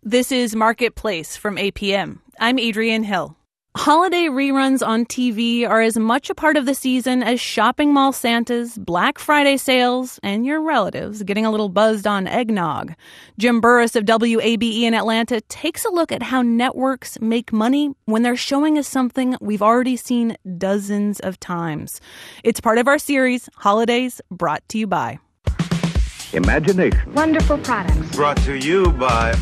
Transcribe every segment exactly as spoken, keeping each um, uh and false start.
This is Marketplace from A P M. I'm Adrienne Hill. Holiday reruns on T V are as much a part of the season as shopping mall Santas, Black Friday sales, and your relatives getting a little buzzed on eggnog. Jim Burris of W A B E in Atlanta takes a look at how networks make money when they're showing us something we've already seen dozens of times. It's part of our series, Holidays, brought to you by Imagination. Wonderful products. Brought to you by...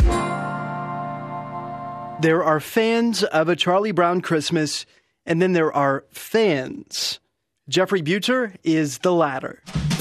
There are fans of A Charlie Brown Christmas, and then there are fans. Jeffrey Butcher is the latter.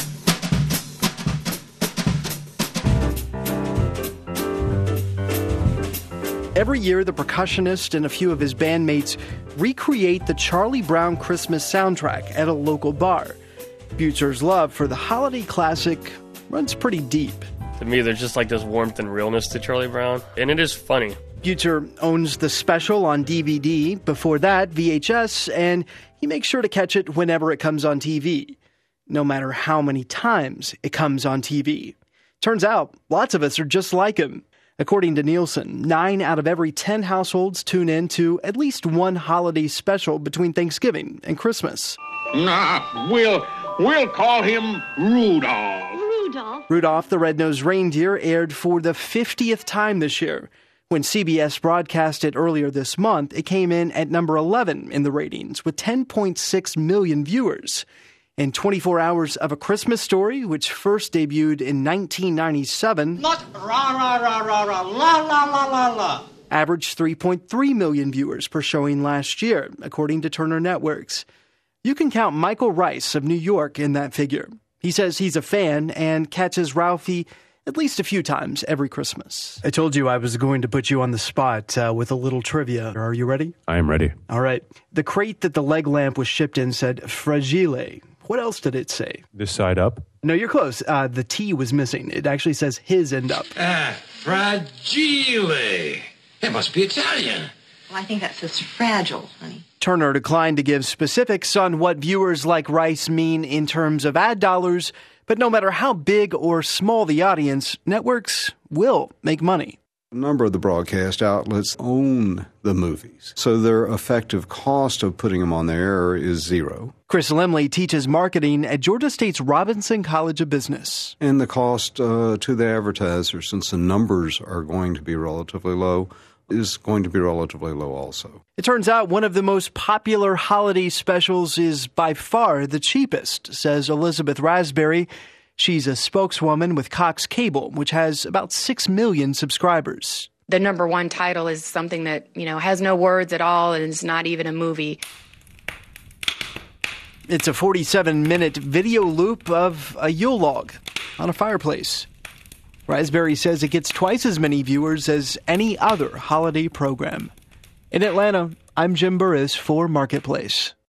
Every year, the percussionist and a few of his bandmates recreate the Charlie Brown Christmas soundtrack at a local bar. Butcher's love for the holiday classic runs pretty deep. To me, there's just like this warmth and realness to Charlie Brown, and it is funny. Butcher owns the special on D V D, before that V H S, and he makes sure to catch it whenever it comes on T V, no matter how many times it comes on T V. Turns out, lots of us are just like him. According to Nielsen, nine out of every ten households tune in to at least one holiday special between Thanksgiving and Christmas. Nah, we'll, we'll call him Rudolph. Rudolph. Rudolph the Red-Nosed Reindeer aired for the fiftieth time this year. When C B S broadcast it earlier this month, it came in at number eleven in the ratings with ten point six million viewers. And twenty-four Hours of a Christmas Story, which first debuted in nineteen ninety-seven, Not rah, rah, rah, rah, rah, la, la, la, la, la. averaged three point three million viewers per showing last year, according to Turner Networks. You can count Michael Rice of New York in that figure. He says he's a fan and catches Ralphie at least a few times every Christmas. I told you I was going to put you on the spot uh, with a little trivia. Are you ready? I am ready. All right. The crate that the leg lamp was shipped in said fragile. What else did it say? This side up? No, you're close. Uh, the T was missing. It actually says his end up. Ah, fragile. It must be Italian. Well, I think that says fragile, honey. Turner declined to give specifics on what viewers like Rice mean in terms of ad dollars, but no matter how big or small the audience, networks will make money. A number of the broadcast outlets own the movies, so their effective cost of putting them on the air is zero. Chris Lemley teaches marketing at Georgia State's Robinson College of Business. And the cost uh, to the advertiser, since the numbers are going to be relatively low, is going to be relatively low also. It turns out one of the most popular holiday specials is by far the cheapest, says Elizabeth Raspberry. She's a spokeswoman with Cox Cable, which has about six million subscribers. The number one title is something that, you know, has no words at all and is not even a movie. It's a forty-seven minute video loop of a Yule log on a fireplace. Raspberry says it gets twice as many viewers as any other holiday program. In Atlanta, I'm Jim Burris for Marketplace.